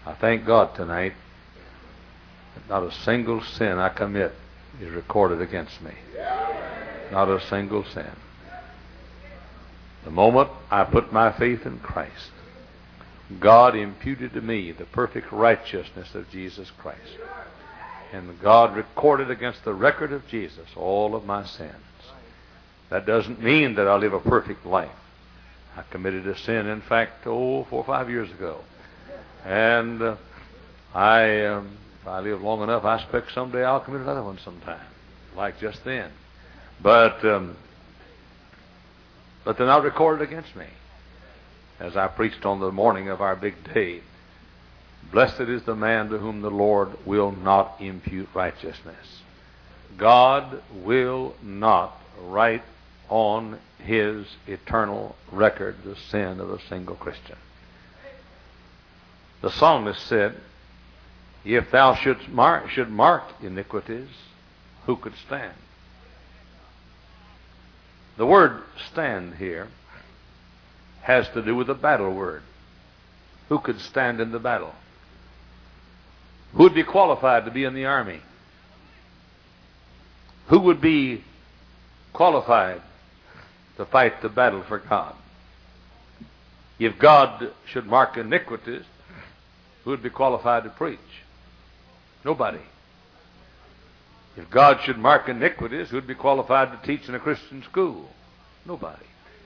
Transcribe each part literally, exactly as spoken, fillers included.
I thank God tonight that not a single sin I commit is recorded against me. Not a single sin. The moment I put my faith in Christ, God imputed to me the perfect righteousness of Jesus Christ. And God recorded against the record of Jesus all of my sins. That doesn't mean that I live a perfect life. I committed a sin, in fact, oh, four or five years ago. And uh, I, um, if I live long enough, I expect someday I'll commit another one sometime, like just then. But, um, but they're not recorded against me. As I preached on the morning of our big day, blessed is the man to whom the Lord will not impute righteousness. God will not write on His eternal record the sin of a single Christian. The psalmist said, if thou shouldst mark, should mark iniquities, who could stand? The word stand here has to do with a battle word. Who could stand in the battle? Who would be qualified to be in the army? Who would be qualified to fight the battle for God? If God should mark iniquities, who would be qualified to preach? Nobody. If God should mark iniquities, who would be qualified to teach in a Christian school? Nobody.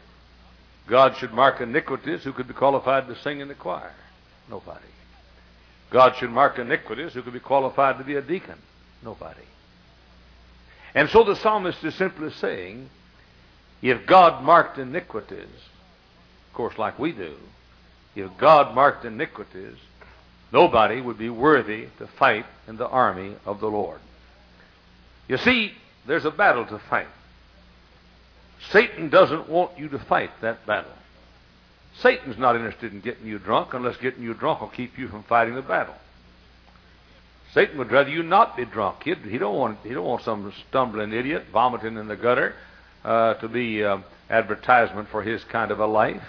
God should mark iniquities, who could be qualified to sing in the choir? Nobody. God should mark iniquities, who could be qualified to be a deacon? Nobody. And so the psalmist is simply saying, if God marked iniquities, of course like we do, if God marked iniquities, nobody would be worthy to fight in the army of the Lord. You see, there's a battle to fight. Satan doesn't want you to fight that battle. Satan's not interested in getting you drunk unless getting you drunk will keep you from fighting the battle. Satan would rather you not be drunk. He, he don't want he don't want some stumbling idiot vomiting in the gutter uh, to be uh, advertisement for his kind of a life.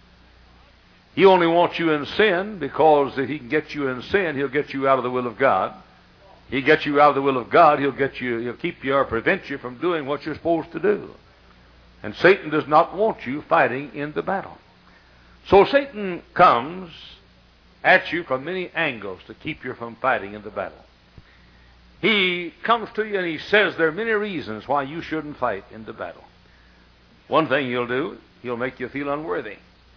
He only wants you in sin because if he can get you in sin, he'll get you out of the will of God. He gets you out of the will of God, he'll get you, he'll keep you or prevent you from doing what you're supposed to do. And Satan does not want you fighting in the battle. So Satan comes at you from many angles to keep you from fighting in the battle. He comes to you and he says there are many reasons why you shouldn't fight in the battle. One thing he'll do, he'll make you feel unworthy.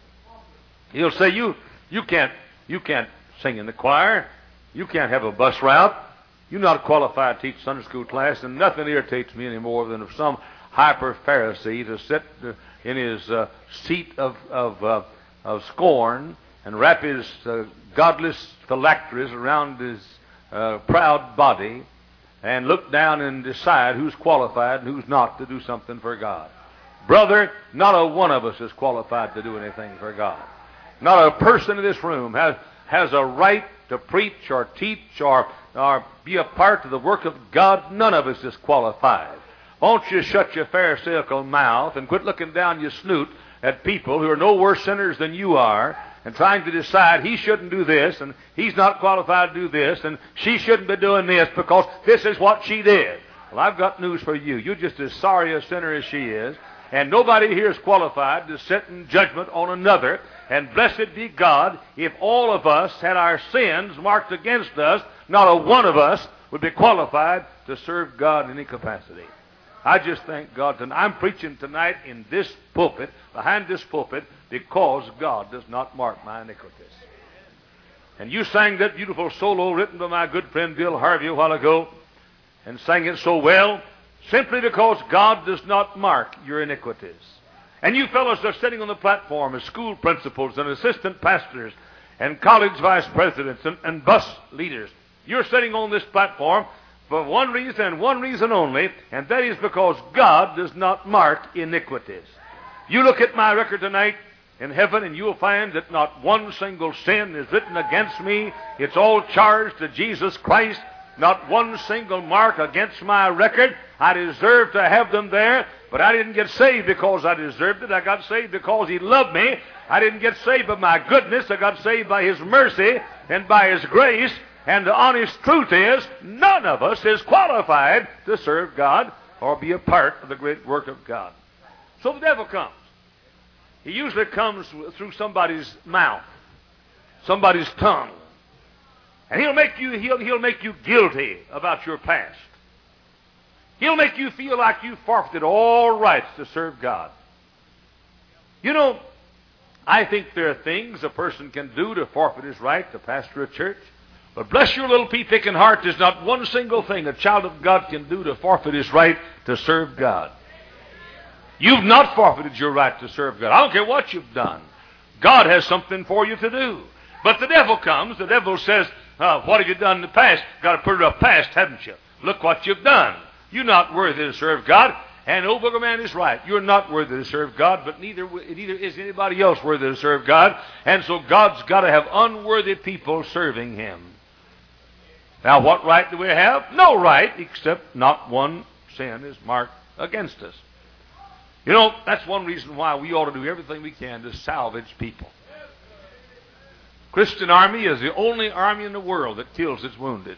He'll say you you can't you can't sing in the choir, you can't have a bus route, you're not qualified to teach Sunday school class, and nothing irritates me any more than if some hyper Pharisee to sit in his uh, seat of of, uh, of scorn and wrap his uh, godless phylacteries around his uh, proud body and look down and decide who's qualified and who's not to do something for God. Brother, not a one of us is qualified to do anything for God. Not a person in this room has, has a right to preach or teach or, or be a part of the work of God. None of us is qualified. Won't you shut your pharisaical mouth and quit looking down your snoot at people who are no worse sinners than you are and trying to decide he shouldn't do this and he's not qualified to do this and she shouldn't be doing this because this is what she did. Well, I've got news for you. You're just as sorry a sinner as she is, and nobody here is qualified to sit in judgment on another. And blessed be God, if all of us had our sins marked against us, not a one of us would be qualified to serve God in any capacity. I just thank God tonight. I'm preaching tonight in this pulpit, behind this pulpit, because God does not mark my iniquities. And you sang that beautiful solo written by my good friend Bill Harvey a while ago, and sang it so well, simply because God does not mark your iniquities. And you fellows are sitting on the platform as school principals and assistant pastors and college vice presidents and, and bus leaders. You're sitting on this platform for one reason and one reason only, and that is because God does not mark iniquities. You look at my record tonight in heaven and you'll find that not one single sin is written against me. It's all charged to Jesus Christ. Not one single mark against my record. I deserved to have them there, but I didn't get saved because I deserved it. I got saved because He loved me. I didn't get saved by my goodness. I got saved by His mercy and by His grace. And the honest truth is, none of us is qualified to serve God or be a part of the great work of God. So the devil comes. He usually comes through somebody's mouth, somebody's tongue. And he'll make you, he'll, he'll make you guilty about your past. He'll make you feel like you forfeited all rights to serve God. You know, I think there are things a person can do to forfeit his right to pastor a church. But bless your little pea-picking heart, there's not one single thing a child of God can do to forfeit his right to serve God. You've not forfeited your right to serve God. I don't care what you've done. God has something for you to do. But the devil comes. The devil says, oh, what have you done in the past? Got to put it up past, haven't you? Look what you've done. You're not worthy to serve God. And old booger man is right. You're not worthy to serve God, but neither, neither is anybody else worthy to serve God. And so God's got to have unworthy people serving Him. Now, what right do we have? No right, except not one sin is marked against us. You know, that's one reason why we ought to do everything we can to salvage people. Christian Army is the only army in the world that kills its wounded.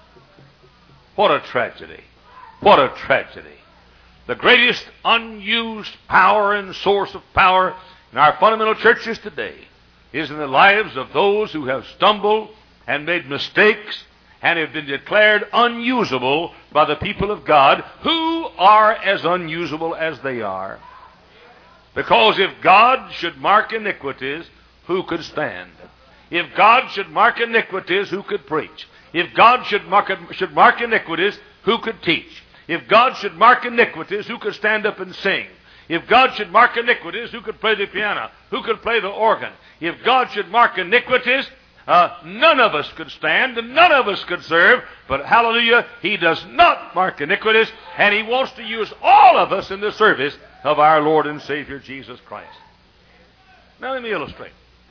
What a tragedy. What a tragedy. The greatest unused power and source of power in our fundamental churches today is in the lives of those who have stumbled and made mistakes and have been declared unusable by the people of God, who are as unusable as they are. Because if God should mark iniquities, who could stand? If God should mark iniquities, who could preach? If God should mark, should mark iniquities, who could teach? If God should mark iniquities, who could stand up and sing? If God should mark iniquities, who could play the piano? Who could play the organ? If God should mark iniquities, Uh, none of us could stand, and none of us could serve, but hallelujah, He does not mark iniquities, and He wants to use all of us in the service of our Lord and Savior Jesus Christ. Now let me illustrate.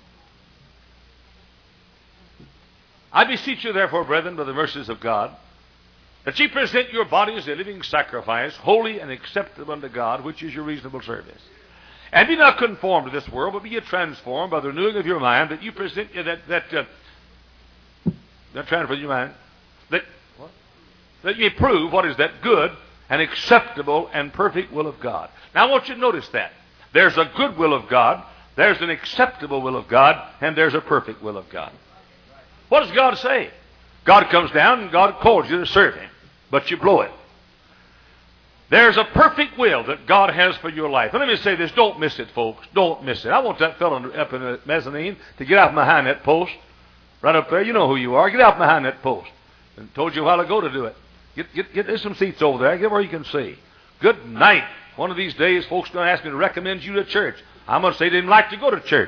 I beseech you therefore, brethren, by the mercies of God, that ye present your bodies a living sacrifice, holy and acceptable unto God, which is your reasonable service. And be not conformed to this world, but be ye transformed by the renewing of your mind, that you present that that uh, that transform your mind, that what? that ye prove what is that good and acceptable and perfect will of God. Now I want you to notice that there's a good will of God, there's an acceptable will of God, and there's a perfect will of God. What does God say? God comes down and God calls you to serve Him, but you blow it. There's a perfect will that God has for your life. And let me say this, don't miss it, folks. Don't miss it. I want that fellow up in the mezzanine to get out behind that post. Right up there, you know who you are. Get out behind that post. I told you a while ago to do it. Get, get, get, there's some seats over there. Get where you can see. Good night. One of these days, folks are going to ask me to recommend you to church. I'm going to say they didn't like to go to church.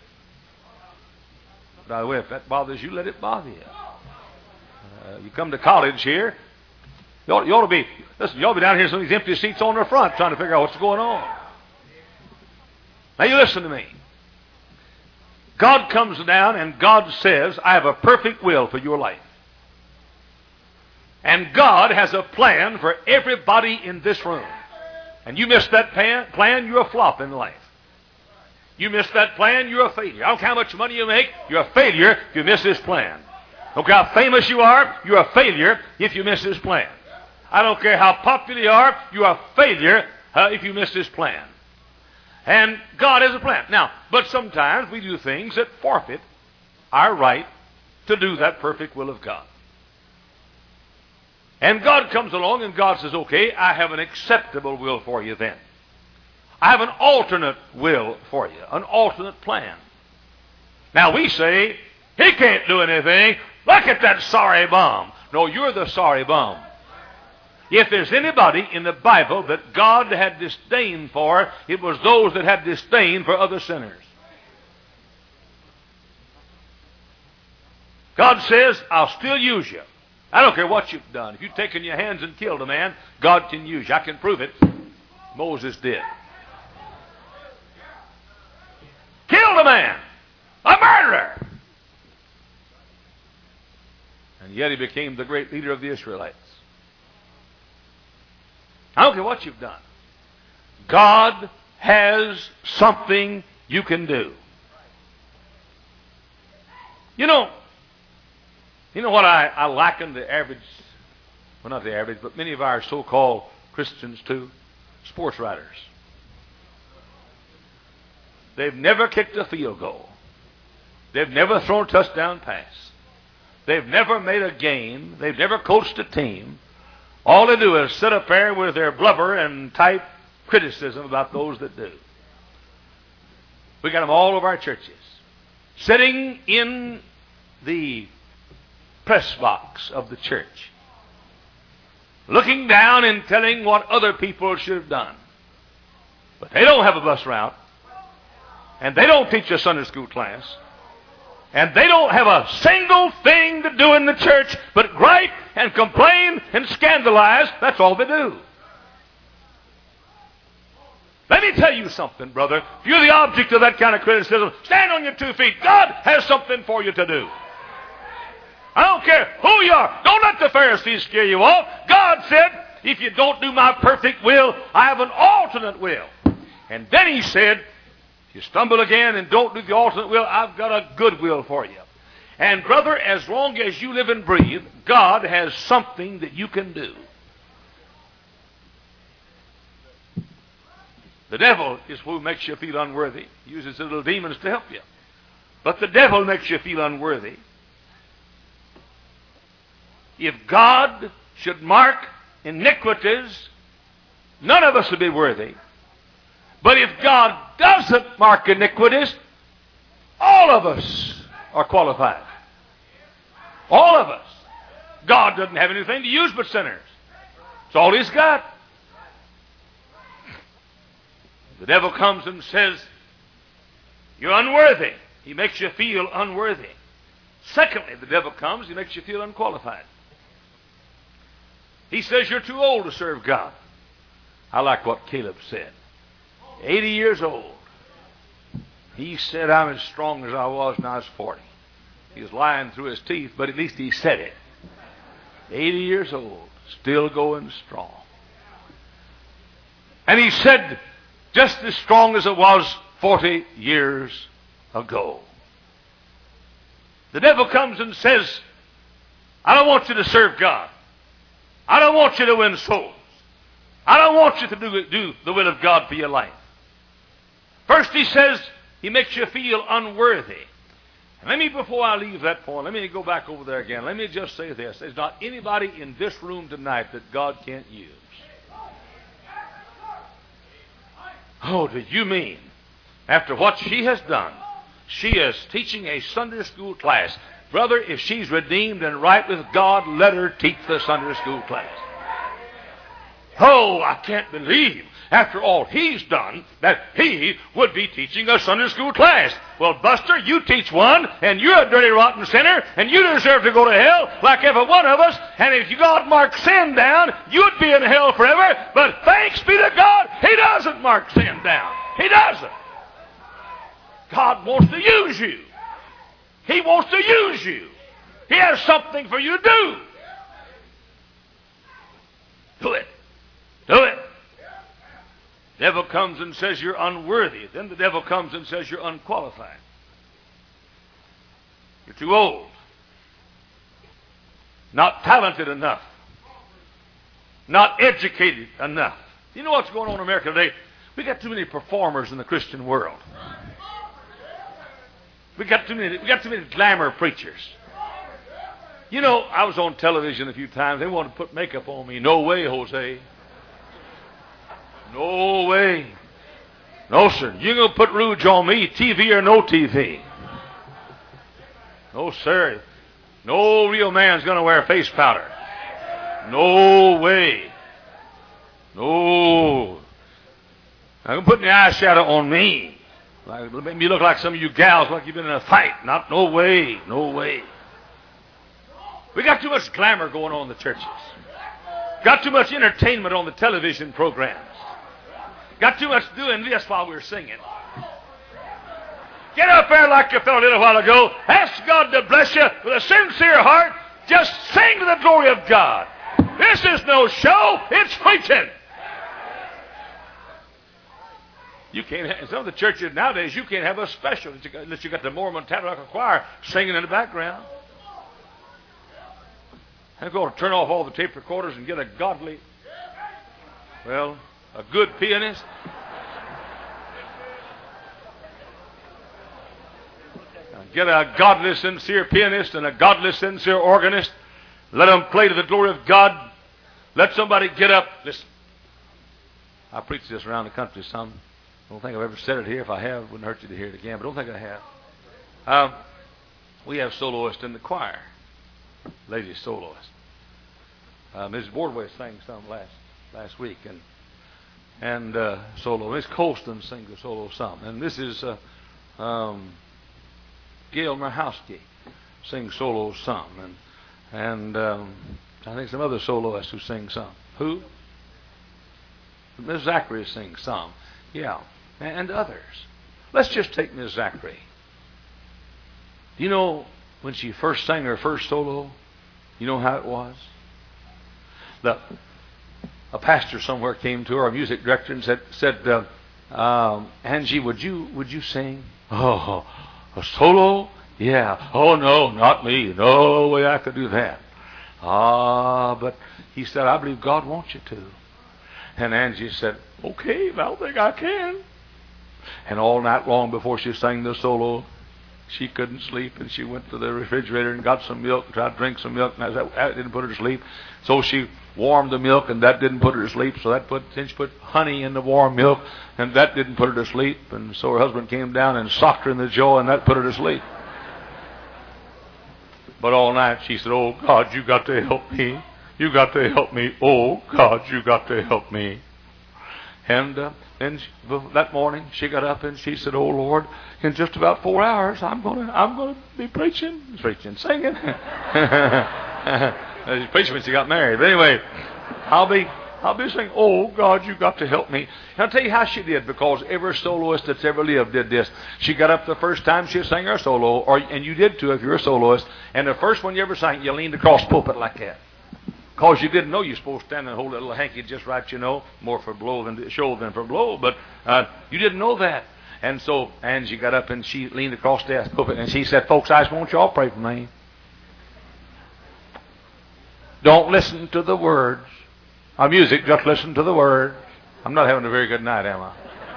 By the way, if that bothers you, let it bother you. Uh, you come to college here, you ought, you ought to be, listen, you ought to be down here in some of these empty seats on the front trying to figure out what's going on. Now you listen to me. God comes down and God says, I have a perfect will for your life. And God has a plan for everybody in this room. And you miss that plan, you're a flop in life. You miss that plan, you're a failure. I don't care how much money you make, you're a failure if you miss this plan. I don't care how famous you are, you're a failure if you miss this plan. I don't care how popular you are, you're a failure uh, if you miss this plan. And God has a plan. Now, but sometimes we do things that forfeit our right to do that perfect will of God. And God comes along and God says, okay, I have an acceptable will for you then. I have an alternate will for you, an alternate plan. Now we say, he can't do anything. Look at that sorry bum. No, you're the sorry bum. If there's anybody in the Bible that God had disdain for, it was those that had disdain for other sinners. God says, I'll still use you. I don't care what you've done. If you've taken your hands and killed a man, God can use you. I can prove it. Moses did. Killed a man. A murderer. And yet he became the great leader of the Israelites. I don't care what you've done. God has something you can do. You know, you know what I, I liken the average, well, not the average, but many of our so-called Christians to? Sports writers. They've never kicked a field goal. They've never thrown a touchdown pass. They've never made a game. They've never coached a team. All they do is sit up there with their blubber and type criticism about those that do. We got them all over our churches. Sitting in the press box of the church. Looking down and telling what other people should have done. But they don't have a bus route. And they don't teach a Sunday school class. And they don't have a single thing to do in the church but gripe and complain and scandalize. That's all they do. Let me tell you something, brother. If you're the object of that kind of criticism, stand on your two feet. God has something for you to do. I don't care who you are. Don't let the Pharisees scare you off. God said, if you don't do my perfect will, I have an alternate will. And then he said, if you stumble again and don't do the alternate will, I've got a good will for you. And brother, as long as you live and breathe, God has something that you can do. The devil is who makes you feel unworthy. He uses little demons to help you. But the devil makes you feel unworthy. If God should mark iniquities, none of us would be worthy. But if God doesn't mark iniquities, all of us are qualified. All of us. God doesn't have anything to use but sinners. It's all He's got. The devil comes and says, you're unworthy. He makes you feel unworthy. Secondly, the devil comes, he makes you feel unqualified. He says you're too old to serve God. I like what Caleb said. eighty years old. He said, I'm as strong as I was when I was forty. He was lying through his teeth, but at least he said it. eighty years old, still going strong. And he said, just as strong as it was forty years ago. The devil comes and says, I don't want you to serve God. I don't want you to win souls. I don't want you to do, do the will of God for your life. First he says, he makes you feel unworthy. And let me, before I leave that point, let me go back over there again. Let me just say this. There's not anybody in this room tonight that God can't use. Oh, do you mean, after what she has done, she is teaching a Sunday school class. Brother, if she's redeemed and right with God, let her teach the Sunday school class. Oh, I can't believe, after all he's done, that he would be teaching a Sunday school class. Well, Buster, you teach one, and you're a dirty, rotten sinner, and you deserve to go to hell like every one of us, and if God marked sin down, you'd be in hell forever. But thanks be to God, He doesn't mark sin down. He doesn't. God wants to use you. He wants to use you. He has something for you to do. Do it. Do it. The devil comes and says you're unworthy. Then the devil comes and says you're unqualified. You're too old. Not talented enough. Not educated enough. You know what's going on in America today? We got too many performers in the Christian world. We got too many, we got too many glamour preachers. You know, I was on television a few times. They wanted to put makeup on me. No way, Jose. No way. No, sir. You're going to put rouge on me, T V or no T V. No, sir. No real man's going to wear face powder. No way. No. I'm putting the eyeshadow on me. Like, make me look like some of you gals like you've been in a fight. Not, no way. No way. We got too much glamour going on in the churches. Got too much entertainment on the television programs. Got too much doing this while we're singing. Get up there like you felt a little while ago. Ask God to bless you with a sincere heart. Just sing to the glory of God. This is no show. It's preaching. You can't have, some of the churches nowadays, you can't have a special unless you got the Mormon Tabernacle Choir singing in the background. I'm going to turn off all the tape recorders and get a godly, well, a good pianist. Get a godly, sincere pianist and a godly, sincere organist. Let them play to the glory of God. Let somebody get up. Listen. I preach this around the country some. I don't think I've ever said it here. If I have, it wouldn't hurt you to hear it again, but I don't think I have. Um, we have soloists in the choir. Ladies soloists. Uh, Missus Bordway sang some last last week, and and uh, solo. Miss Colston sings a solo some. And this is uh, um, Gail Marhowski sings solo some, and and um, I think some other soloists who sing some. Who? Miss Zachary sings some. Yeah, and others. Let's just take Miss Zachary. Do you know when she first sang her first solo? You know how it was? The, a pastor somewhere came to her, a music director, and said, said uh, um, Angie, would you would you sing? Oh, a solo? Yeah. Oh, no, not me. No way I could do that. Ah, but he said, I believe God wants you to. And Angie said, okay, I don't think I can. And all night long before she sang the solo, she couldn't sleep, and she went to the refrigerator and got some milk and tried to drink some milk, and that didn't put her to sleep. So she warmed the milk, and that didn't put her to sleep. So that put, then she put honey in the warm milk, and that didn't put her to sleep. And so her husband came down and socked her in the jaw, and that put her to sleep. But all night she said, oh, God, you got to help me. You got to help me. Oh, God, you got to help me. And uh, then she, that morning she got up and she said, oh, Lord, in just about four hours, I'm going to I'm gonna be preaching, preaching, singing. She's preaching when she got married. But anyway, I'll be I'll be saying, oh, God, you got to help me. And I'll tell you how she did, because every soloist that's ever lived did this. She got up the first time she sang her solo, or and you did too if you're a soloist, and the first one you ever sang, you leaned across the pulpit like that. Because you didn't know you're supposed to stand and hold that little hanky just right, you know, more for blow than show than for blow, but uh, you didn't know that. And so Angie got up and she leaned across the pulpit and she said, folks, I just want you all to pray for me. Don't listen to the words. Our music, just listen to the words. I'm not having a very good night, am I?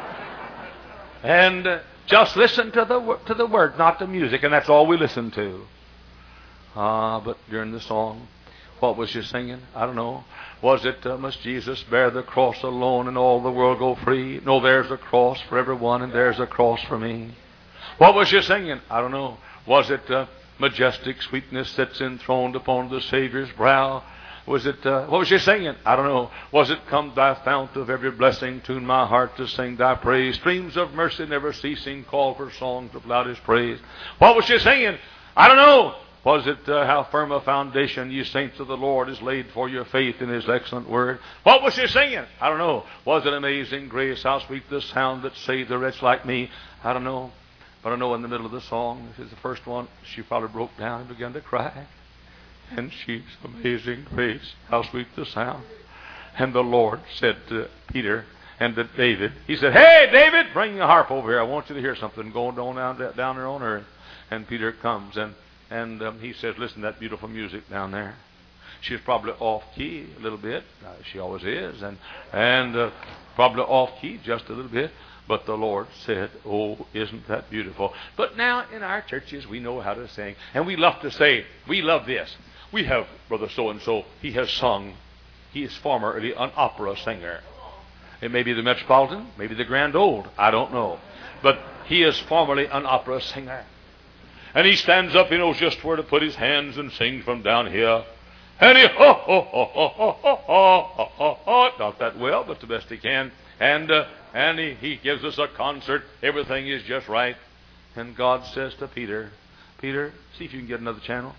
And uh, just listen to the to the words, not the music, and that's all we listen to. Ah, uh, but during the song, what was she singing? I don't know. Was it, uh, must Jesus bear the cross alone and all the world go free? No, there's a cross for everyone and there's a cross for me. What was she singing? I don't know. Was it, uh, majestic sweetness sits enthroned upon the Savior's brow? Was it, uh, what was she singing? I don't know. Was it, come thy fount of every blessing, tune my heart to sing thy praise? Streams of mercy never ceasing, call for songs of loudest praise. What was she singing? I don't know. Was it, uh, how firm a foundation, ye saints of the Lord, is laid for your faith in His excellent word? What was she singing? I don't know. Was it amazing grace, how sweet the sound that saved a wretch like me? I don't know. But I know in the middle of the song, this is the first one, she probably broke down and began to cry. And she's amazing grace, how sweet the sound. And the Lord said to Peter and to David, He said, hey, David, bring your harp over here. I want you to hear something going on down, down there on earth. And Peter comes and And um, he says, listen to that beautiful music down there. She's probably off key a little bit. Uh, she always is. And, and uh, probably off key just a little bit. But the Lord said, oh, isn't that beautiful? But now in our churches, we know how to sing. And we love to say, we love this. We have Brother So-and-so. He has sung. He is formerly an opera singer. It may be the Metropolitan, maybe the Grand Old. I don't know. But he is formerly an opera singer. And he stands up, he knows just where to put his hands and sing from down here. And he, ho, ho, ho, ho, ho, ho, ho, ho, ho, not that well, but the best he can. And uh, and he, he gives us a concert. Everything is just right. And God says to Peter, Peter, see if you can get another channel.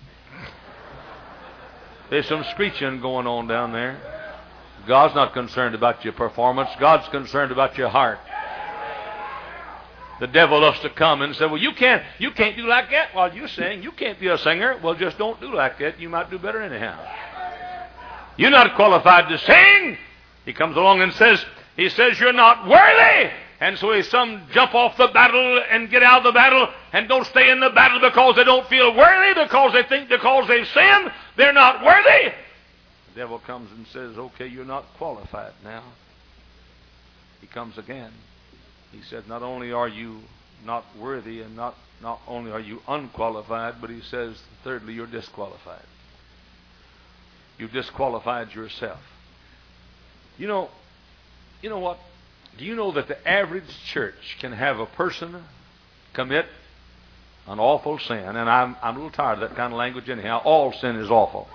There's some screeching going on down there. God's not concerned about your performance. God's concerned about your heart. The devil loves to come and say, well, you can't, you can't do like that while you sing. You can't be a singer. Well, just don't do like that. You might do better anyhow. You're not qualified to sing. He comes along and says, he says, you're not worthy. And so some jump off the battle and get out of the battle and don't stay in the battle because they don't feel worthy, because they think because they've sinned, they're not worthy. The devil comes and says, okay, you're not qualified now. He comes again. He says, not only are you not worthy and not, not only are you unqualified, but he says, thirdly, you're disqualified. You've disqualified yourself. You know, you know what? Do you know that the average church can have a person commit an awful sin? And I'm, I'm a little tired of that kind of language anyhow. All sin is awful.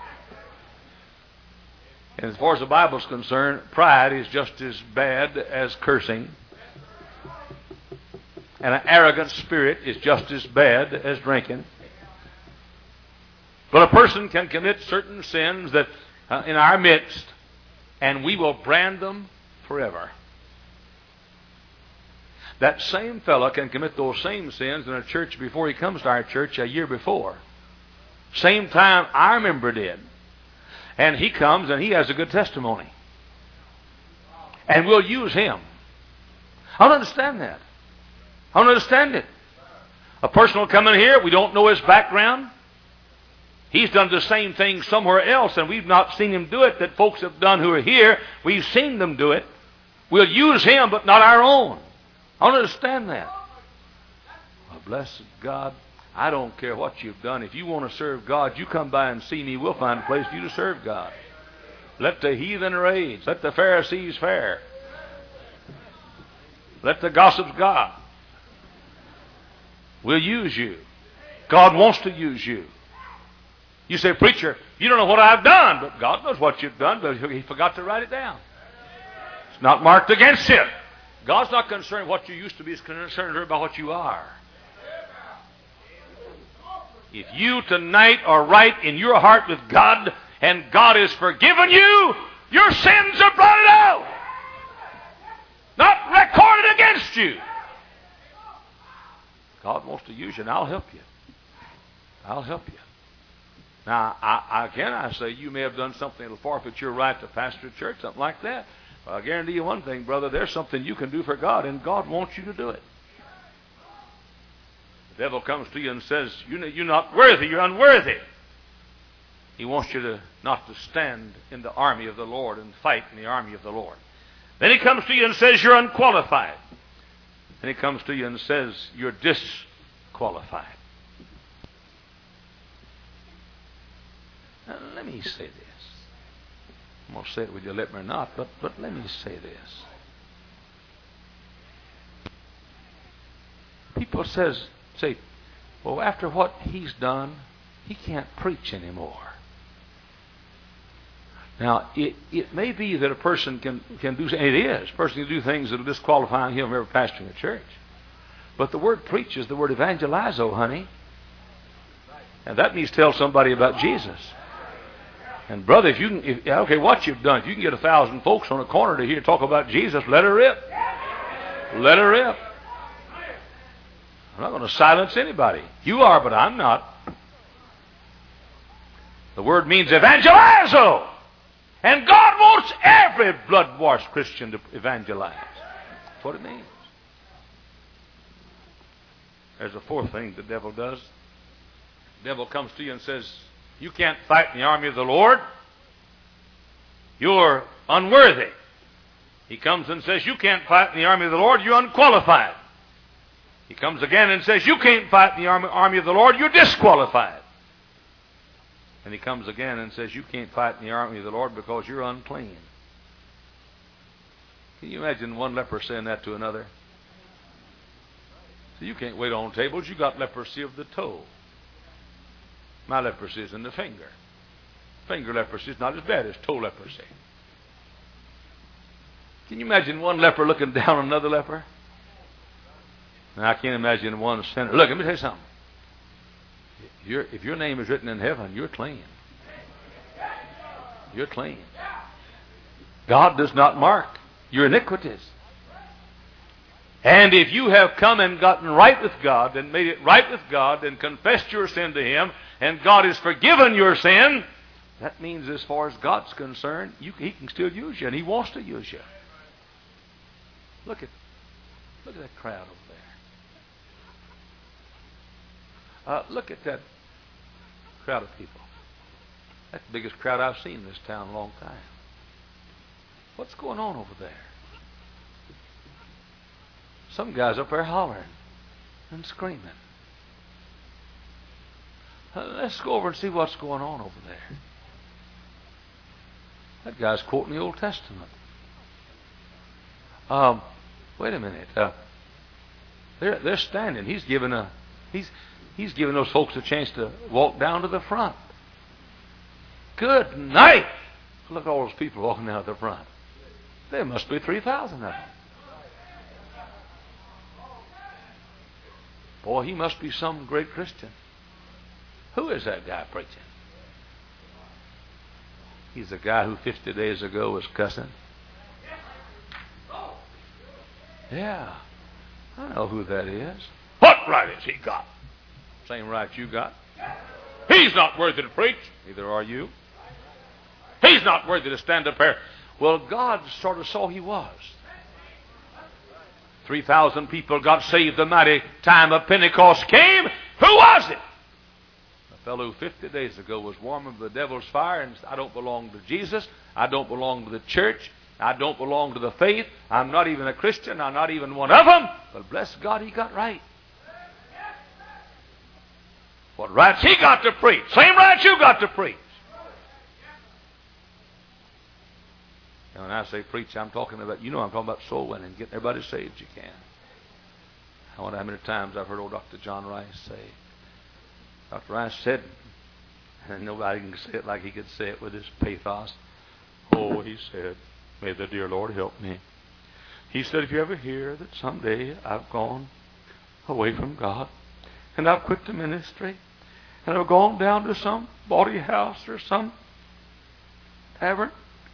And as far as the Bible's concerned, pride is just as bad as cursing. And an arrogant spirit is just as bad as drinking. But a person can commit certain sins that uh, in our midst, and we will brand them forever. That same fellow can commit those same sins in a church before he comes to our church a year before. Same time our member did. And he comes and he has a good testimony. And we'll use him. I don't understand that. I don't understand it. A person will come in here, we don't know his background. He's done the same thing somewhere else, and we've not seen him do it that folks have done who are here. We've seen them do it. We'll use him, but not our own. I don't understand that. Well, blessed God, I don't care what you've done. If you want to serve God, you come by and see me. We'll find a place for you to serve God. Let the heathen rage. Let the Pharisees fare. Let the gossips gossip. We'll use you. God wants to use you. You say, preacher, you don't know what I've done. But God knows what you've done, but he forgot to write it down. It's not marked against him. God's not concerned what you used to be. He's concerned about what you are. If you tonight are right in your heart with God, and God has forgiven you, your sins are blotted out. Not recorded against you. God wants to use you, and I'll help you. I'll help you. Now, I, again, I say you may have done something that will forfeit your right to pastor a church, something like that. But I guarantee you one thing, brother, there's something you can do for God, and God wants you to do it. The devil comes to you and says, you're not worthy, you're unworthy. He wants you to not to stand in the army of the Lord and fight in the army of the Lord. Then he comes to you and says you're unqualified. Then he comes to you and says you're disqualified. Now, let me say this. I'm going to say it with your lip or not, but, but let me say this. People says, say, well, after what he's done, he can't preach anymore. Now, it, it may be that a person can, can do, and it is, a person can do things that will disqualify him from ever pastoring a church. But the word preach is the word evangelizo, honey. And that means tell somebody about Jesus. And brother, if you can, if, okay, what you've done, if you can get a thousand folks on a corner to hear talk about Jesus, let her rip. Let her rip. I'm not going to silence anybody. You are, but I'm not. The word means evangelizo. And God wants every blood-washed Christian to evangelize. That's what it means. There's a fourth thing the devil does. The devil comes to you and says, you can't fight in the army of the Lord. You're unworthy. He comes and says, you can't fight in the army of the Lord. You're unqualified. He comes again and says, you can't fight in the army, army of the Lord. You're disqualified. And he comes again and says, you can't fight in the army of the Lord because you're unclean. Can you imagine one leper saying that to another? So you can't wait on tables. You got leprosy of the toe. My leprosy is in the finger. Finger leprosy is not as bad as toe leprosy. Can you imagine one leper looking down on another leper? Now, I can't imagine one sinner. Look, let me tell you something. If, you're, if your name is written in heaven, you're clean. You're clean. God does not mark your iniquities. And if you have come and gotten right with God and made it right with God and confessed your sin to Him and God has forgiven your sin, that means as far as God's concerned, you, He can still use you, and He wants to use you. Look at, look at that crowd over there. Uh, look at that crowd of people. That's the biggest crowd I've seen in this town in a long time. What's going on over there? Some guy's up there hollering and screaming. Uh, let's go over and see what's going on over there. That guy's quoting the Old Testament. Um, wait a minute. Uh, they're they're standing. He's giving a he's he's giving those folks a chance to walk down to the front. Good night. Look at all those people walking down to the front. There must be three thousand of them. Boy, he must be some great Christian. Who is that guy preaching? He's the guy who fifty days ago was cussing. Yeah, I know who that is. What right has he got? Same right you got. He's not worthy to preach. Neither are you. He's not worthy to stand up here. Well, God sort of saw he was. Three thousand people got saved the mighty time of Pentecost came. Who was it? A fellow who fifty days ago was warming the devil's fire and said, I don't belong to Jesus. I don't belong to the church. I don't belong to the faith. I'm not even a Christian. I'm not even one of them. But bless God, he got right. What rights he got to preach? Same rights you got to preach. And when I say preach, I'm talking about, you know, I'm talking about soul winning, getting everybody saved you can. I wonder how many times I've heard old Doctor John Rice say, Doctor Rice said, and nobody can say it like he could say it with his pathos. Oh, he said, may the dear Lord help me. He said, if you ever hear that someday I've gone away from God, and I've quit the ministry, and I've gone down to some bawdy house or some tavern,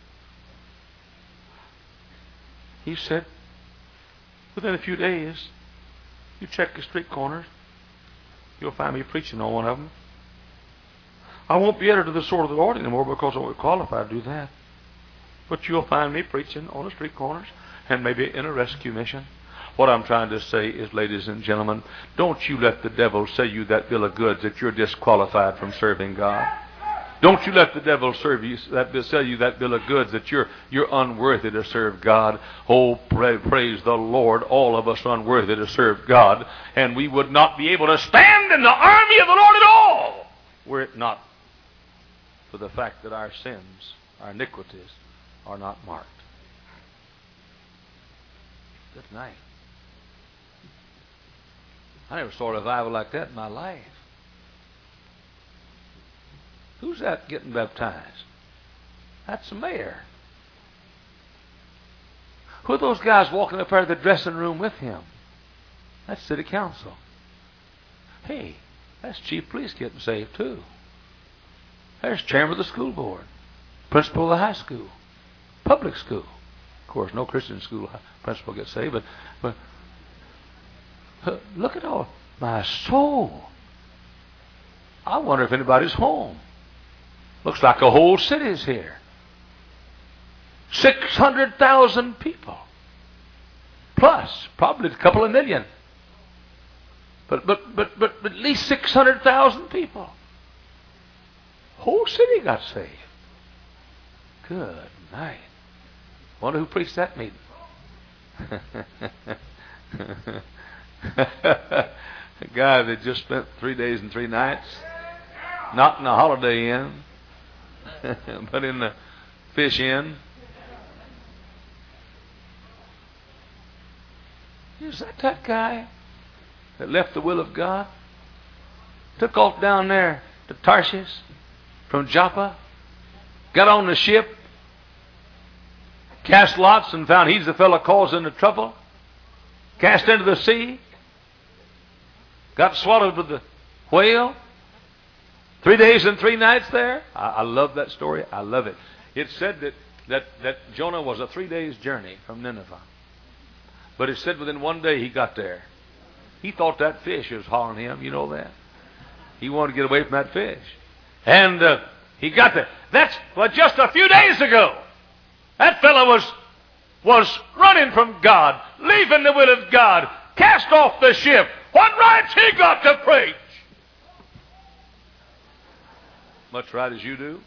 he said, within a few days, you check the street corners, you'll find me preaching on one of them. I won't be editor of the Sword of the Lord anymore because I won't qualify to do that. But you'll find me preaching on the street corners and maybe in a rescue mission. What I'm trying to say is, ladies and gentlemen, don't you let the devil sell you that bill of goods that you're disqualified from serving God. Don't you let the devil serve you that sell you that bill of goods that you're you're unworthy to serve God. Oh, pray, praise the Lord! All of us are unworthy to serve God, and we would not be able to stand in the army of the Lord at all were it not for the fact that our sins, our iniquities, are not marked. Good night. I never saw a revival like that in my life. Who's that getting baptized? That's the mayor. Who are those guys walking up there to the dressing room with him? That's city council. Hey, that's chief police getting saved too. There's chairman of the school board, principal of the high school, public school. Of course, no Christian school principal gets saved, but, but uh, look at all my soul. I wonder if anybody's home. Looks like a whole city's here. Six hundred thousand people, plus probably a couple of million. But but but but at least six hundred thousand people. Whole city got saved. Good night. Wonder who preached that meeting. A guy that just spent three days and three nights, not in a Holiday Inn, but in the Fish Inn. Is that that guy that left the will of God? Took off down there to Tarshish from Joppa, got on the ship, cast lots and found he's the fellow causing the trouble, cast into the sea, got swallowed with the whale. Three days and three nights there. I, I love that story. I love it. It said that, that, that Jonah was a three days journey from Nineveh. But it said within one day he got there. He thought that fish was hauling him. You know that? He wanted to get away from that fish. And uh, he got there. That's well, just a few days ago. That fellow was, was running from God, leaving the will of God, cast off the ship. What right's he got to preach? Much right as you do.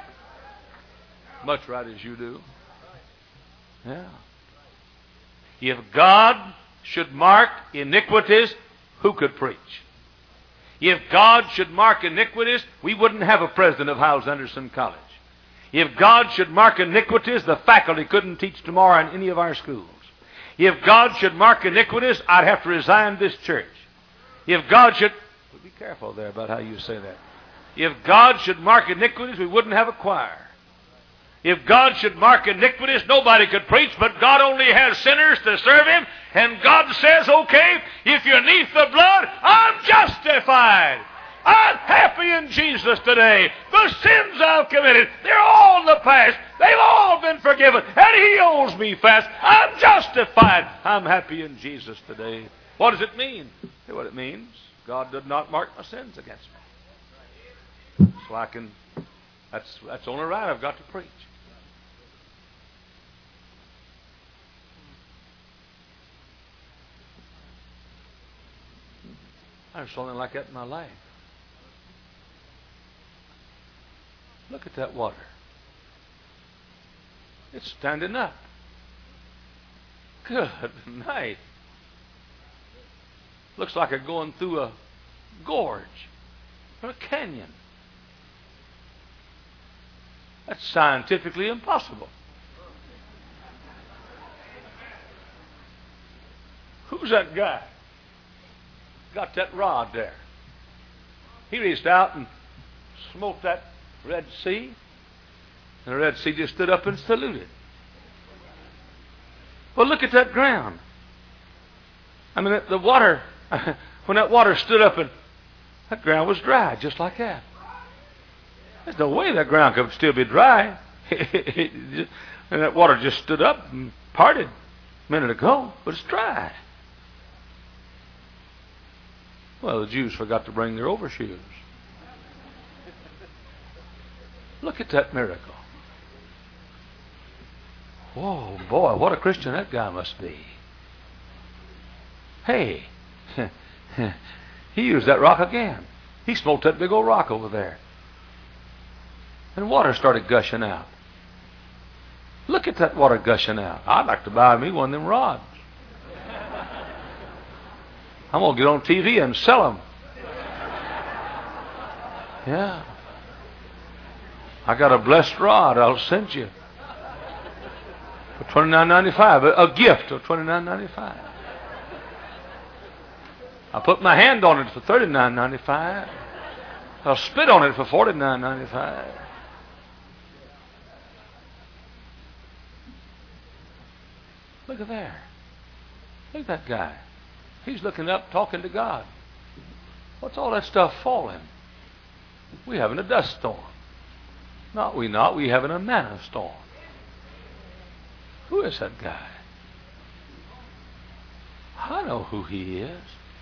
Much right as you do. Yeah. If God should mark iniquities, who could preach? If God should mark iniquities, we wouldn't have a president of Hyles Anderson College. If God should mark iniquities, the faculty couldn't teach tomorrow in any of our schools. If God should mark iniquities, I'd have to resign this church. If God should... Well, be careful there about how you say that. If God should mark iniquities, we wouldn't have a choir. If God should mark iniquities, nobody could preach, but God only has sinners to serve Him. And God says, okay, if you're neath the blood, I'm justified. I'm happy in Jesus today. The sins I've committed, they're all in the past. They've all been forgiven. And He owes me fast. I'm justified. I'm happy in Jesus today. What does it mean? Here's what it means. God did not mark my sins against me. So I can, that's, that's only right. I've got to preach. There's something like that in my life. Look at that water. It's standing up. Good night. Looks like I'm going through a gorge or a canyon. That's scientifically impossible. Who's that guy? Got that rod there. He reached out and smote that Red Sea. And the Red Sea just stood up and saluted. Well, look at that ground. I mean, the water, when that water stood up, and that ground was dry, just like that. There's no way that ground could still be dry. And that water just stood up and parted a minute ago, but it's dry. Well, the Jews forgot to bring their overshoes. Look at that miracle. Whoa, boy, what a Christian that guy must be. Hey, he used that rock again. He smote that big old rock over there. And water started gushing out. Look at that water gushing out. I'd like to buy me one of them rods. I'm going to get on T V and sell them. Yeah. I got a blessed rod I'll send you for twenty-nine ninety-five. A, a gift of twenty-nine ninety-five. I put my hand on it for thirty-nine ninety-five. I'll spit on it for forty-nine ninety-five. Look at there. Look at that guy. He's looking up, talking to God. What's all that stuff falling? We having a dust storm. Not we not, we having a manna storm. Who is that guy? I know who he is.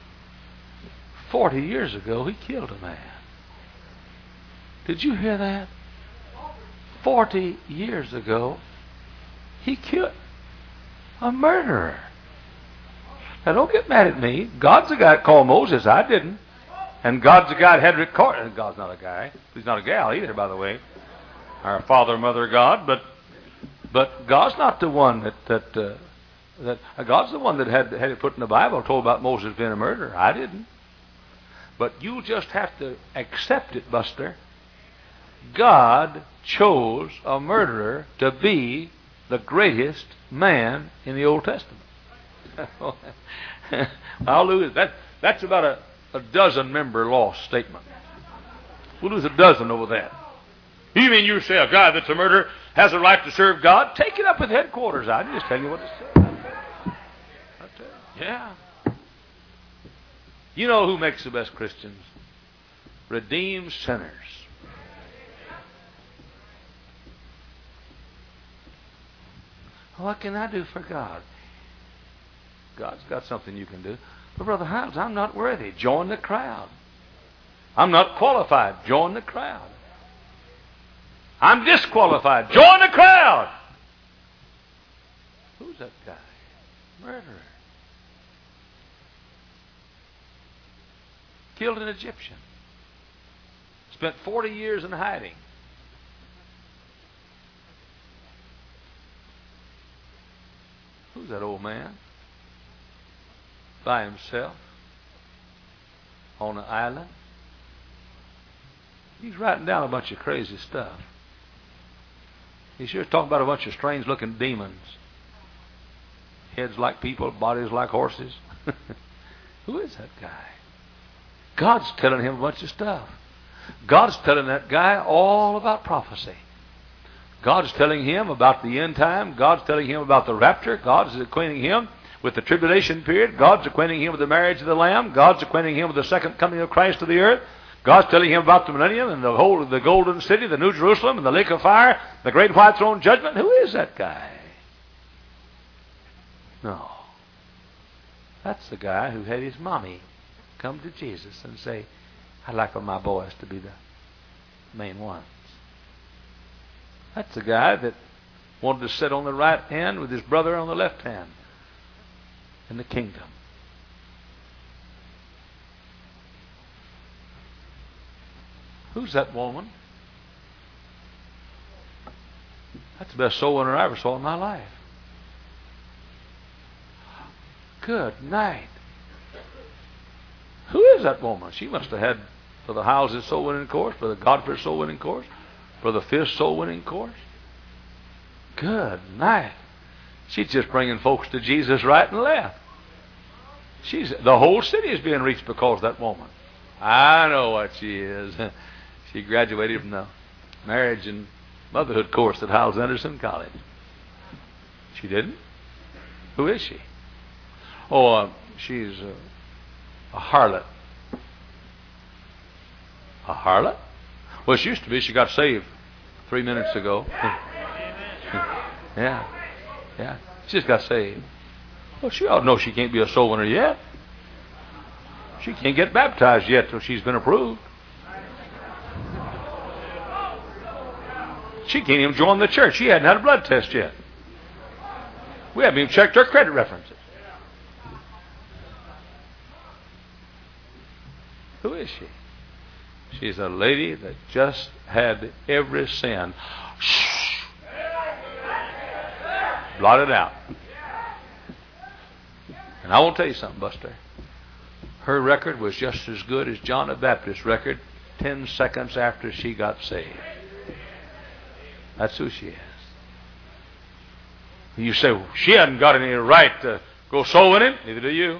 Forty years ago, he killed a man. Did you hear that? Forty years ago, he killed a murderer. Now, don't get mad at me. God's the guy that called Moses. I didn't. And God's the guy that had recorded. And God's not a guy. He's not a gal either, by the way. Our Father, Mother, God. But but God's not the one that that uh, that uh, God's the one that had had it put in the Bible, told about Moses being a murderer. I didn't. But you just have to accept it, Buster. God chose a murderer to be the greatest man in the Old Testament. Hallelujah. That, that's about a, a dozen member lost statement. We'll lose a dozen over that. You mean you say a guy that's a murderer has a right to serve God? Take it up with headquarters. I just tell you what it says. I tell you. Yeah. You know who makes the best Christians? Redeemed sinners. What can I do for God? God's got something you can do. But Brother Hiles, I'm not worthy. Join the crowd. I'm not qualified. Join the crowd. I'm disqualified. Join the crowd. Who's that guy? Murderer. Killed an Egyptian. Spent forty years in hiding. Who's that old man? By himself. On an island. He's writing down a bunch of crazy stuff. He's sure talking about a bunch of strange looking demons. Heads like people, bodies like horses. Who is that guy? God's telling him a bunch of stuff. God's telling that guy all about prophecy. God's telling him about the end time. God's telling him about the rapture. God's acquainting him with the tribulation period. God's acquainting him with the marriage of the Lamb. God's acquainting him with the second coming of Christ to the earth. God's telling him about the millennium and the whole of the golden city, the New Jerusalem, and the lake of fire, the great white throne judgment. Who is that guy? No. That's the guy who had his mommy come to Jesus and say, I'd like for my boys to be the main ones. That's the guy that wanted to sit on the right hand with his brother on the left hand in the kingdom. Who's that woman? That's the best soul winner I ever saw in my life. Good night. Who is that woman? She must have had for the Houses soul winning course, for the Godfrey soul winning course, for the Fisk soul winning course. Good night. She's just bringing folks to Jesus right and left. She's the whole city is being reached because of that woman. I know what she is. She graduated from the marriage and motherhood course at Hyles Anderson College. She didn't? Who is she? Oh, uh, she's uh, a harlot. A harlot? Well, she used to be. She got saved three minutes ago. Yeah. Yeah. She just got saved. Well, she ought to know she can't be a soul winner yet. She can't get baptized yet till she's been approved. She can't even join the church. She hadn't had a blood test yet. We haven't even checked her credit references. Who is she? She's a lady that just had every sin blotted out. And I want to tell you something, Buster. Her record was just as good as John the Baptist's record ten seconds after she got saved. That's who she is. You say, well, she hasn't got any right to go soul winning. Neither do you.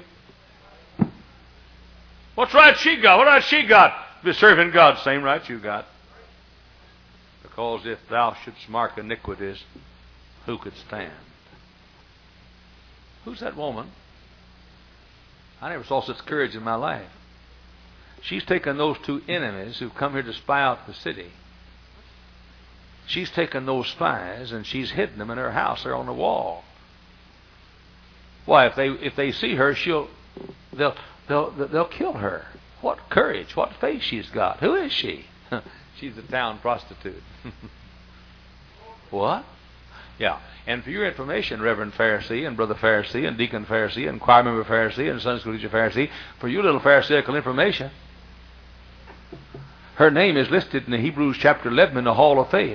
What's right she got? What right she got? Be serving God. Same right you got. Because if thou shouldst mark iniquities, who could stand? Who's that woman? I never saw such courage in my life. She's taken those two enemies who've come here to spy out the city. She's taken those spies and she's hidden them in her house there on the wall. Why, if they if they see her, she'll they'll they'll they'll kill her. What courage! What faith she's got! Who is she? She's a town prostitute. What? Yeah. And for your information, Reverend Pharisee and Brother Pharisee and Deacon Pharisee and Choir Member Pharisee and Sunday School Teacher Pharisee, for your little Pharisaical information, her name is listed in the Hebrews chapter eleven in the Hall of Faith.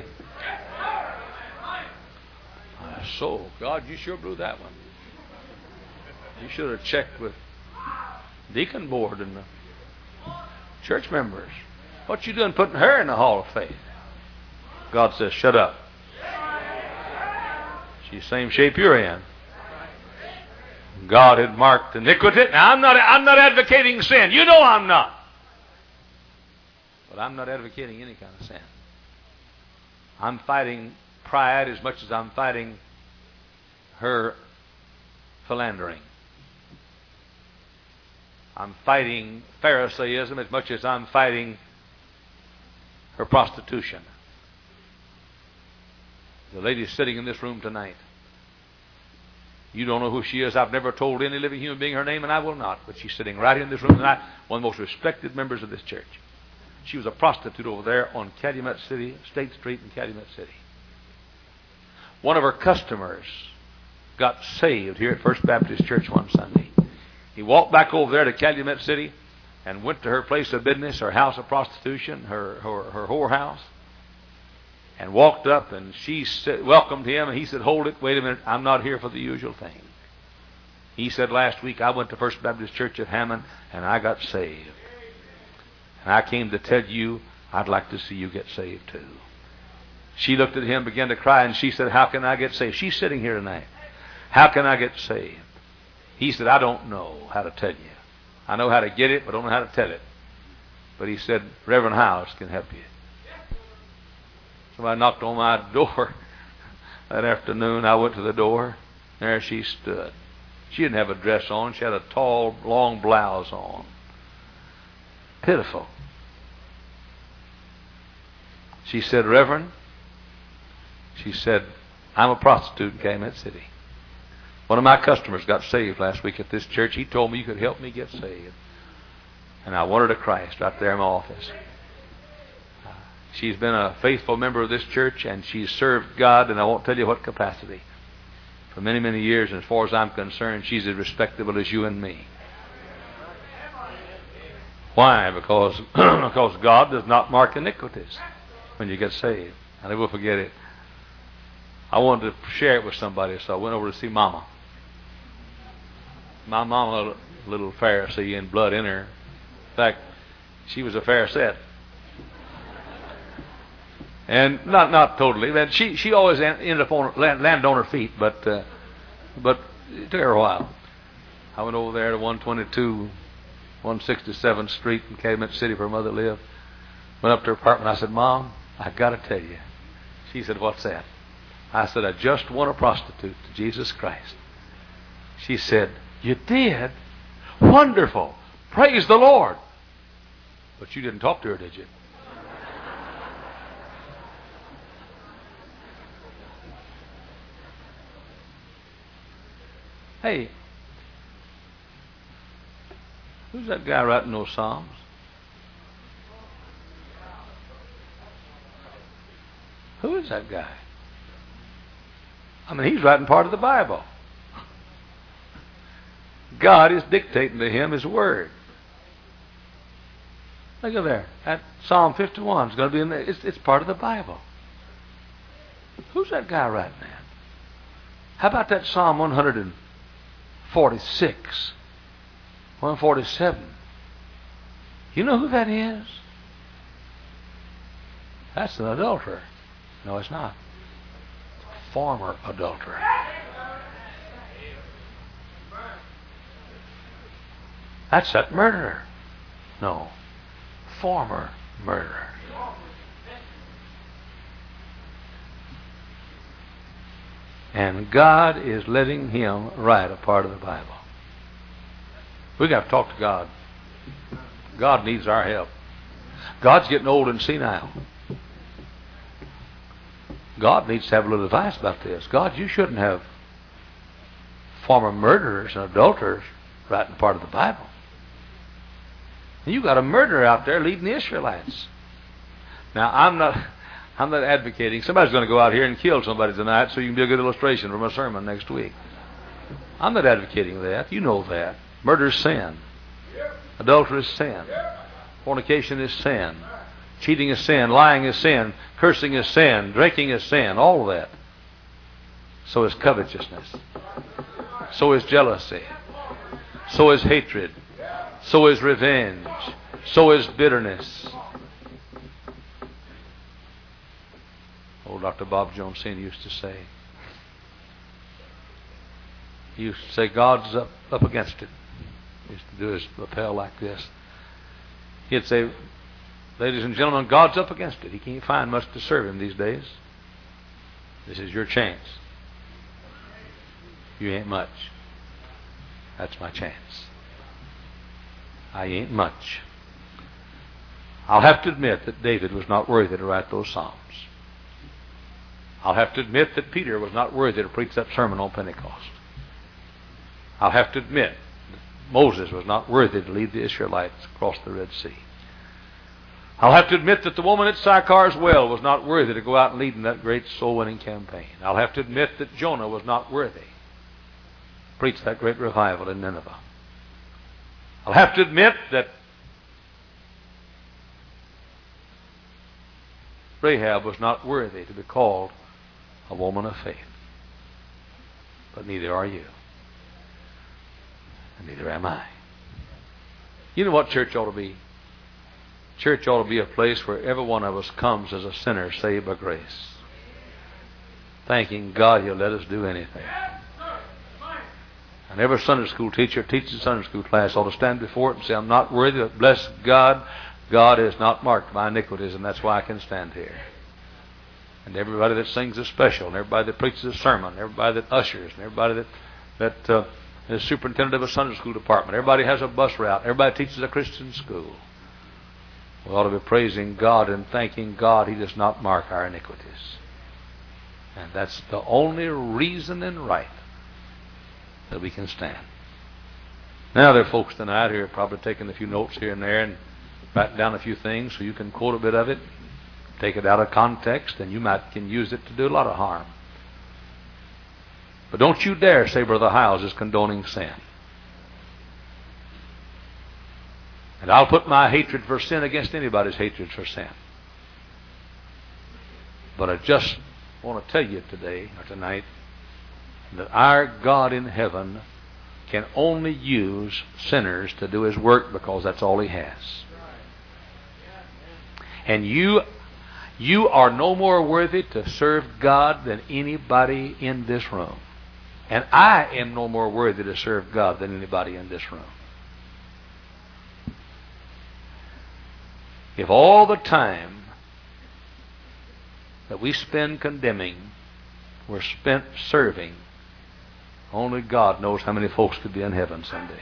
So, God, you sure blew that one. You should have checked with Deacon Board and the church members. What you doing putting her in the Hall of Faith? God says, shut up. She's the same shape you're in. God had marked iniquity. Now, I'm not, I'm not advocating sin. You know I'm not. But I'm not advocating any kind of sin. I'm fighting pride as much as I'm fighting her philandering. I'm fighting Pharisaism as much as I'm fighting her prostitution. The lady sitting in this room tonight, You don't know who she is. I've never told any living human being her name, and I will not. But she's sitting right in this room tonight, one of the most respected members of this church. She was a prostitute over there on Calumet City, State Street in Calumet City. One of her customers got saved here at First Baptist Church one Sunday. He walked back over there to Calumet City and went to her place of business, her house of prostitution, her, her, her whorehouse, and walked up, and she said, welcomed him, and he said, hold it, wait a minute, I'm not here for the usual thing. He said, last week I went to First Baptist Church at Hammond, and I got saved. And I came to tell you, I'd like to see you get saved too. She looked at him, began to cry, and she said, how can I get saved? She's sitting here tonight. How can I get saved? He said, I don't know how to tell you. I know how to get it, but I don't know how to tell it. But he said, Reverend Howes can help you. Somebody knocked on my door that afternoon. I went to the door. There she stood. She didn't have a dress on. She had a tall, long blouse on. Pitiful. She said, Reverend, she said, I'm a prostitute in Calumet City. One of my customers got saved last week at this church. He told me you could help me get saved. And I won her to Christ right there in my office. She's been a faithful member of this church, and she's served God, and I won't tell you what capacity, for many, many years. And as far as I'm concerned, she's as respectable as you and me. Why? Because, because God does not mark iniquities when you get saved. I never will forget it. I wanted to share it with somebody, so I went over to see Mama. My mama, a little Pharisee in blood in her. In fact, she was a Pharisee. And not not totally. But she she always ended up on landed on her feet, but uh, but it took her a while. I went over there to one twenty-two, one sixty-seventh Street in Calumet City, where her mother lived. Went up to her apartment. I said, Mom, I got to tell you. She said, what's that? I said, I just won a prostitute to Jesus Christ. She said, you did? Wonderful. Praise the Lord. But you didn't talk to her, did you? Hey, who's that guy writing those Psalms? Who is that guy? I mean, he's writing part of the Bible. God is dictating to him his word. Look at there. That Psalm fifty-one is going to be in there. It's, it's part of the Bible. Who's that guy writing that? How about that Psalm one forty-six, one forty-seven? You know who that is? That's an adulterer. No, it's not. Former adulterer. That's that murderer. No. Former murderer. And God is letting him write a part of the Bible. We've got to talk to God. God needs our help. God's getting old and senile. God needs to have a little advice about this. God, you shouldn't have former murderers and adulterers writing part of the Bible. And you got a murderer out there leading the Israelites. Now, I'm not I'm not advocating. Somebody's going to go out here and kill somebody tonight, so you can be a good illustration for my sermon next week. I'm not advocating that. You know that. Murder is sin. Adultery is sin. Fornication is sin. Cheating is sin. Lying is sin. Cursing is sin. Drinking is sin. All of that. So is covetousness. So is jealousy. So is hatred. So is revenge. So is bitterness. Old Doctor Bob Jones Senior used to say, he used to say, God's up, up against it. He used to do his lapel like this. He'd say, ladies and gentlemen, God's up against it. He can't find much to serve him these days. This is your chance. You ain't much. That's my chance. I ain't much. I'll have to admit that David was not worthy to write those Psalms. I'll have to admit that Peter was not worthy to preach that sermon on Pentecost. I'll have to admit that Moses was not worthy to lead the Israelites across the Red Sea. I'll have to admit that the woman at Sychar's well was not worthy to go out and lead in that great soul-winning campaign. I'll have to admit that Jonah was not worthy to preach that great revival in Nineveh. I'll have to admit that Rahab was not worthy to be called a woman of faith. But neither are you. And neither am I. You know what church ought to be? Church ought to be a place where every one of us comes as a sinner saved by grace, thanking God He'll let us do anything. And every Sunday school teacher teaches a Sunday school class ought to stand before it and say, I'm not worthy, but bless God, God has not marked my iniquities, and that's why I can stand here. And everybody that sings is special, and everybody that preaches a sermon, and everybody that ushers, and everybody that, that uh, is superintendent of a Sunday school department, everybody has a bus route, everybody teaches a Christian school. We ought to be praising God and thanking God He does not mark our iniquities. And that's the only reason and right that we can stand. Now there are folks tonight who are probably taking a few notes here and there and writing down a few things so you can quote a bit of it, take it out of context, and you might can use it to do a lot of harm. But don't you dare say Brother Hiles is condoning sin. And I'll put my hatred for sin against anybody's hatred for sin. But I just want to tell you today or tonight that our God in heaven can only use sinners to do His work because that's all He has. And you, you are no more worthy to serve God than anybody in this room. And I am no more worthy to serve God than anybody in this room. If all the time that we spend condemning were spent serving, only God knows how many folks could be in heaven someday.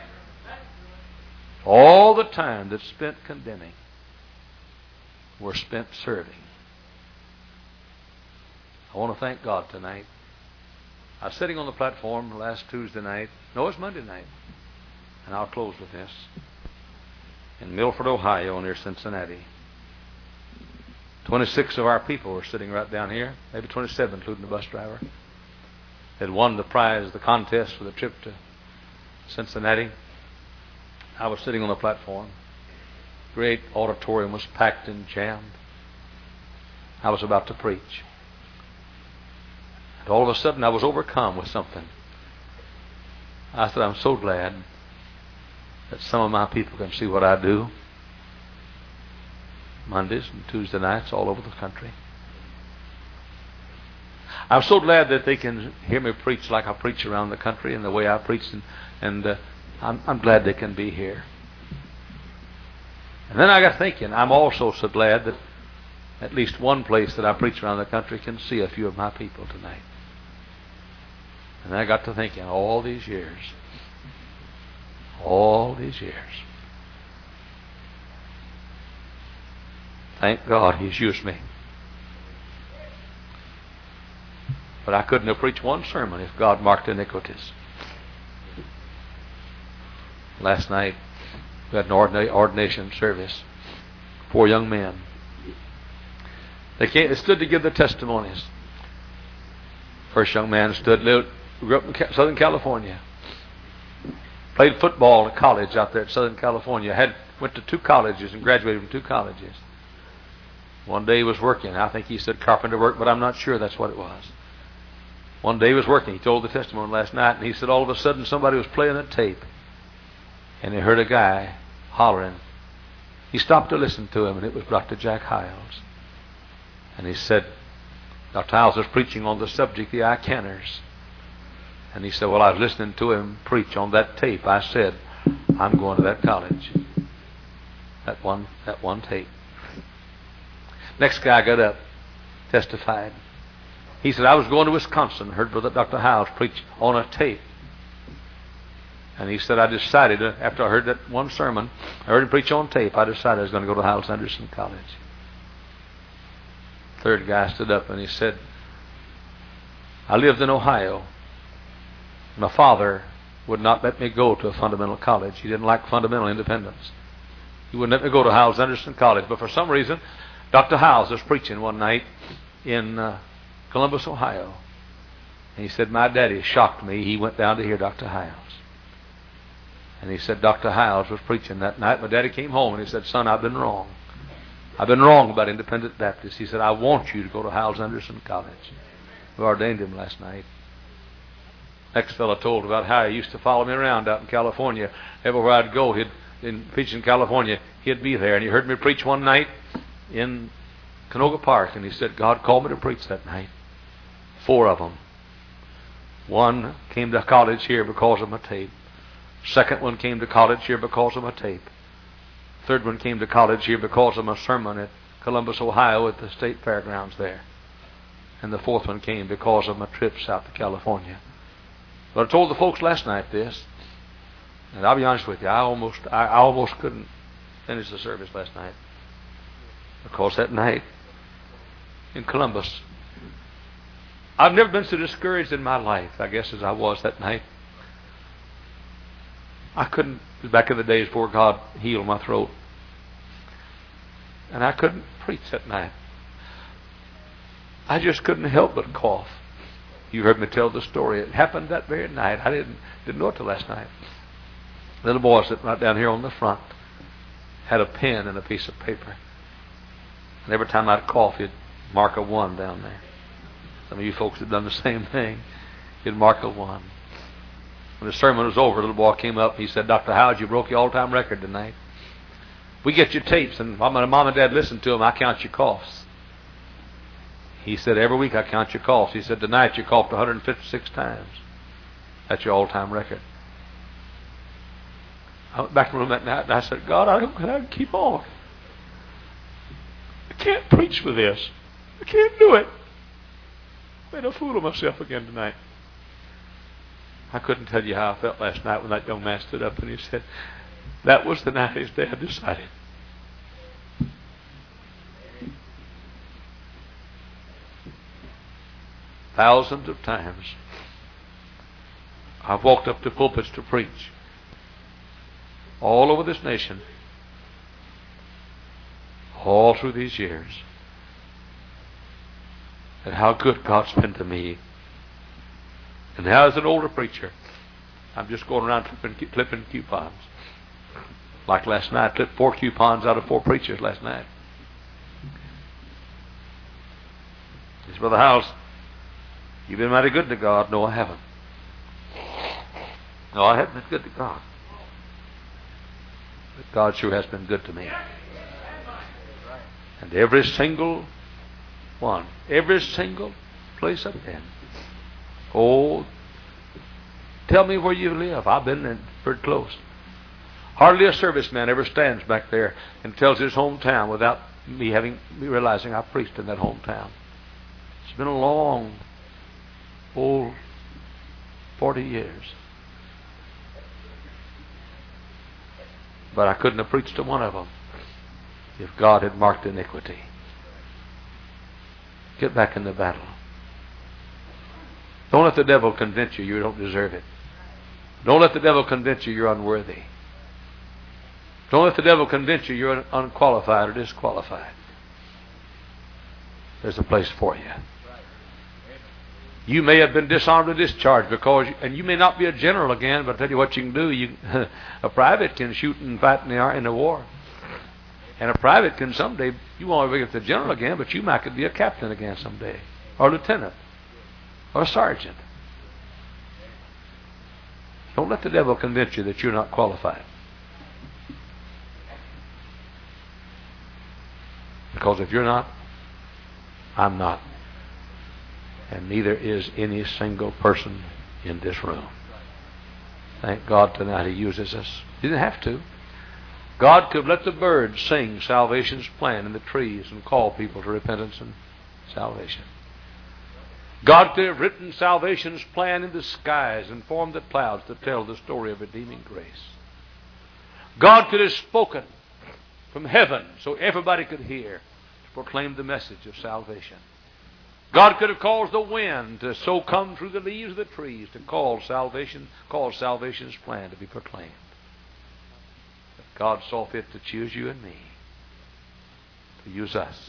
All the time that's spent condemning were spent serving. I want to thank God tonight. I was sitting on the platform last Tuesday night. No, it's Monday night. And I'll close with this. In Milford, Ohio, near Cincinnati. twenty-six of our people were sitting right down here, maybe twenty-seven, including the bus driver. Had won the prize, the contest for the trip to Cincinnati. I was sitting on the platform. Great auditorium was packed and jammed. I was about to preach. And all of a sudden I was overcome with something. I said, I'm so glad that some of my people can see what I do Mondays and Tuesday nights all over the country. I'm so glad that they can hear me preach like I preach around the country and the way I preach, and, and uh, I'm, I'm glad they can be here. And then I got thinking, I'm also so glad that at least one place that I preach around the country can see a few of my people tonight. And then I got to thinking, all these years, all these years, thank God He's used me. But I couldn't have preached one sermon if God marked iniquities. Last night, we had an ordina- ordination service. Four young men. They, came, they stood to give their testimonies. First young man stood, lived, grew up in Southern California. Played football at college out there at Southern California. Had went to two colleges and graduated from two colleges. One day he was working. I think he said carpenter work, but I'm not sure that's what it was. One day he was working. He told the testimony last night, and he said all of a sudden somebody was playing a tape, and he heard a guy hollering. He stopped to listen to him, and it was Doctor Jack Hiles. And he said, Doctor Hiles was preaching on the subject, the I-Canners. And he said, well, I was listening to him preach on that tape. I said, I'm going to that college. That one, that one tape. Next guy got up, testified. He said, I was going to Wisconsin, heard Brother Doctor Hiles preach on a tape. And he said, I decided, after I heard that one sermon, I heard him preach on tape, I decided I was going to go to Hiles Anderson College. Third guy stood up and he said, I lived in Ohio. My father would not let me go to a fundamental college. He didn't like fundamental independence. He wouldn't let me go to Howells Anderson College. But for some reason, Doctor Howells was preaching one night in uh, Columbus, Ohio. And he said, my daddy shocked me. He went down to hear Doctor Howells. And he said, Doctor Howells was preaching that night. My daddy came home and he said, son, I've been wrong. I've been wrong about independent Baptists. He said, I want you to go to Howells Anderson College. We ordained him last night. Next fellow told about how he used to follow me around out in California. Everywhere I'd go, he'd in preaching in California, he'd be there. And he heard me preach one night in Canoga Park. And he said, God called me to preach that night. Four of them. One came to college here because of my tape. Second one came to college here because of my tape. Third one came to college here because of my sermon at Columbus, Ohio at the state fairgrounds there. And the fourth one came because of my trips out to California. But I told the folks last night this, and I'll be honest with you, I almost I, I almost couldn't finish the service last night. Because that night in Columbus, I've never been so discouraged in my life, I guess, as I was that night. I couldn't, it was back in the days before God healed my throat. And I couldn't preach that night. I just couldn't help but cough. You heard me tell the story. It happened that very night. I didn't didn't know it till last night. The little boy sitting right down here on the front had a pen and a piece of paper. And every time I'd cough, he'd mark a one down there. Some of you folks have done the same thing. He'd mark a one. When the sermon was over, the little boy came up and he said, Doctor Howells, you broke your all-time record tonight. We get your tapes, and mom and dad listen to them. I count your coughs. He said, every week I count your coughs. He said, tonight you coughed one hundred fifty-six times. That's your all-time record. I went back to the room that night and I said, God, I don't I can keep on. I can't preach for this. I can't do it. I made a fool of myself again tonight. I couldn't tell you how I felt last night when that young man stood up and he said, that was the night his dad decided. Thousands of times I've walked up to pulpits to preach all over this nation, all through these years, and how good God's been to me. And now as an older preacher, I'm just going around clipping, clipping coupons. Like last night, I clipped four coupons out of four preachers last night. He said, Brother Howells, you've been mighty good to God. No, I haven't. No, I haven't been good to God. But God sure has been good to me. And every single one, every single place I've been. Oh, tell me where you live. I've been in pretty close. Hardly a serviceman ever stands back there and tells his hometown without me having me realizing I preached in that hometown. It's been a long, old forty years. But I couldn't have preached to one of them if God had marked iniquity. Get back in the battle. Don't let the devil convince you you don't deserve it. Don't let the devil convince you you're unworthy. Don't let the devil convince you you're unqualified or disqualified. There's a place for you. You may have been disarmed or discharged because, you, and you may not be a general again, but I'll tell you what you can do. You, a private can shoot and fight in the, in the war. And a private can someday, you won't ever get the general again, but you might could be a captain again someday, or a lieutenant, or a sergeant. Don't let the devil convince you that you're not qualified. Because if you're not, I'm not. And neither is any single person in this room. Thank God tonight He uses us. He didn't have to. God could let the birds sing salvation's plan in the trees and call people to repentance and salvation. God could have written salvation's plan in the skies and formed the clouds to tell the story of redeeming grace. God could have spoken from heaven so everybody could hear to proclaim the message of salvation. God could have caused the wind to so come through the leaves of the trees to cause salvation, cause salvation's plan to be proclaimed. But God saw fit to choose you and me, to use us.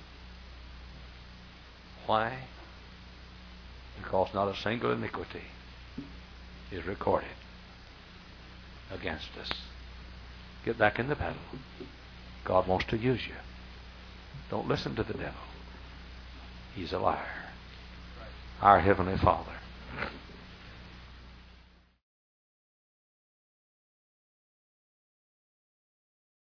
Why? Because not a single iniquity is recorded against us. Get back in the battle. God wants to use you. Don't listen to the devil. He's a liar. Our Heavenly Father,